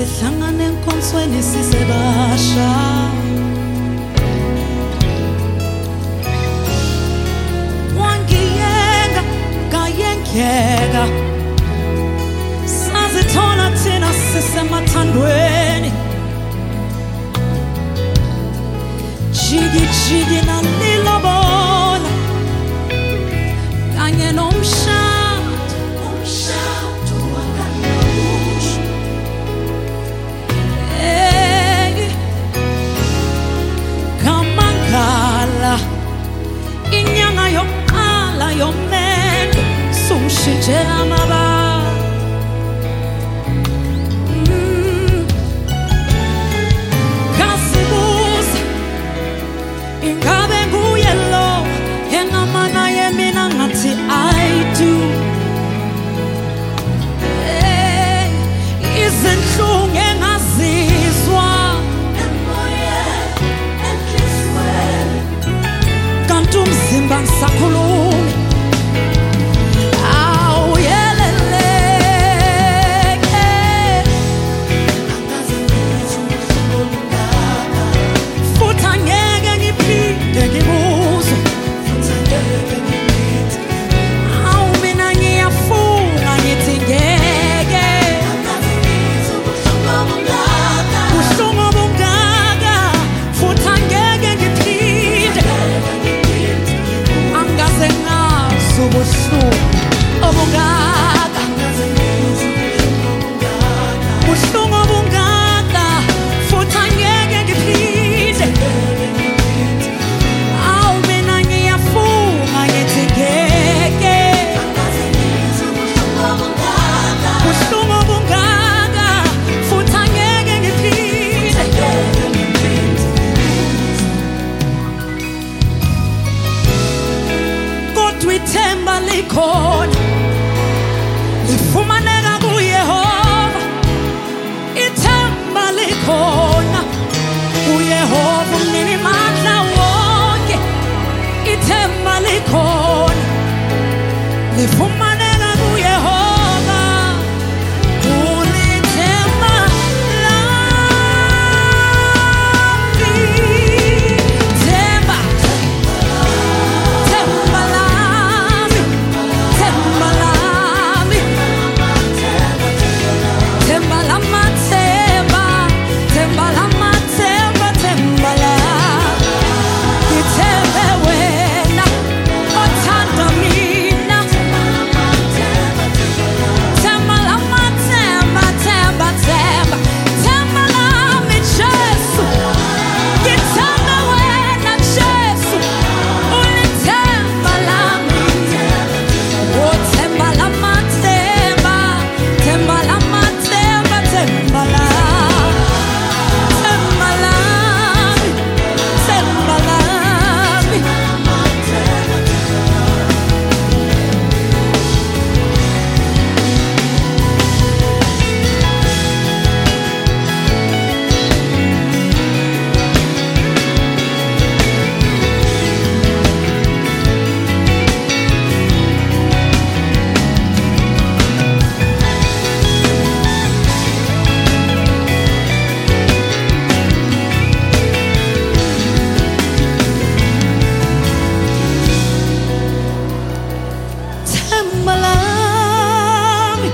Sihlangane enkonsweni sisebasha, wangiyeka ngayengeka, sazithola thina sisemathandweni. Jigi jigi nalilobola kanye nomshado wakalusha. Kamangala inyanga yokuqala yomendo sungishintshela amabala. Kasibuza ingabe nguye lo engamana yemina ngathi I do. Izinhlungu engazizwa kanti umzimba ngisakhuluma. Futhi angeke ngiphinde ngibuze, awu mina ngiyafunga ngithi ngeke. Buhlungu bungaka futhi angeke ngiphinde, angaze ngazi ubuhlungu obungaka. Buhlungu bungaka futhi angeke ngiphinde, awu mina ngiyafunga ngithi ngeke. Buhlungu bungaka futhi angeke ngiphinde. Kodwa ithemba likhona, lifumaneka kuYehova. Ithemba likhona kuYehova umnini mandla wonke. Ithemba likhona, lifumaneka kuYehova. Ulithemba lami, themba, themba lami, themba lami, themba lamathemba, themba lamathemba, themba lami. Ngithembe wena othanda mina, themba lamathemba, themba, themba, themba lami Jesu. Ngithembe wena Jesu, ulithemba lami. Oh themba lamathemba, themba lamathemba, themba lami, themba lami, themba lami. Themba lami,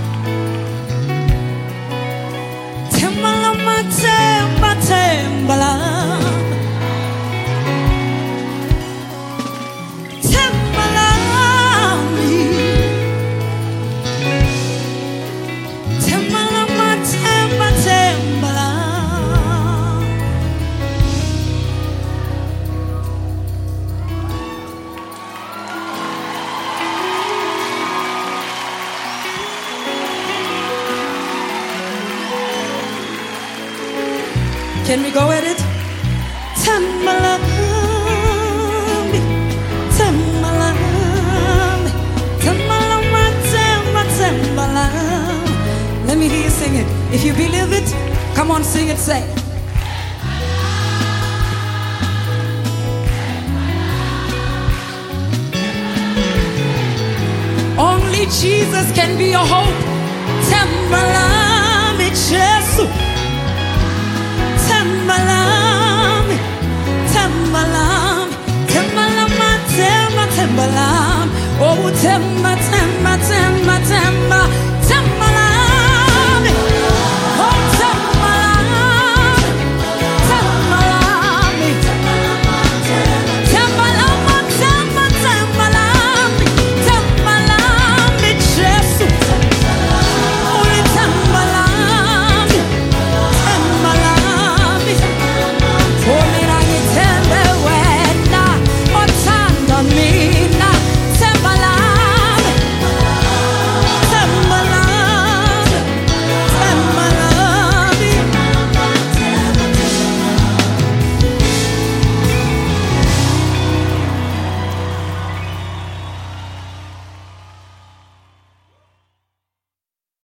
themba lamathemba, themba lami, themba lami, themba lamathemba, themba lami. Can we go at it? Themba lami, themba lami, themba lamathemba, themba lami. Let me hear you sing it. If you believe it, come on, sing it, say. Only Jesus can be your hope. Timberland.